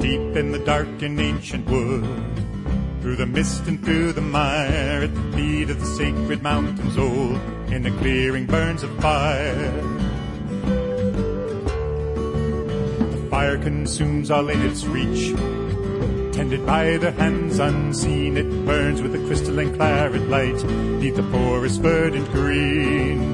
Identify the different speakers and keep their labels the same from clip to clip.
Speaker 1: deep in the dark and ancient wood, through the mist and through the mire, at the feet of the sacred mountains old, in the clearing burns of fire. The fire consumes all in its reach, tended by the hands unseen. It burns with a crystalline claret light, neath the forest verdant green.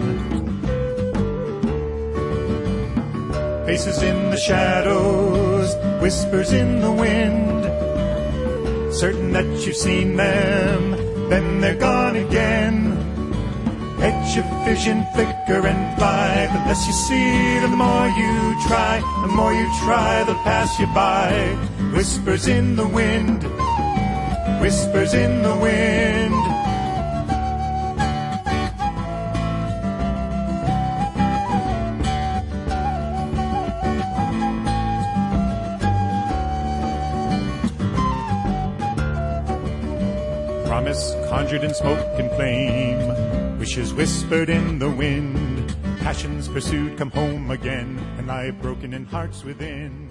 Speaker 1: Faces in the shadows, whispers in the wind, certain that you've seen them, then they're gone again. Catch your vision flicker and fly, the less you see, the more you try. The more you try, they'll pass you by. Whispers in the wind, whispers in the wind. Promise conjured in smoke and flame, wishes whispered in the wind, passions pursued come home again, and lie broken in hearts within.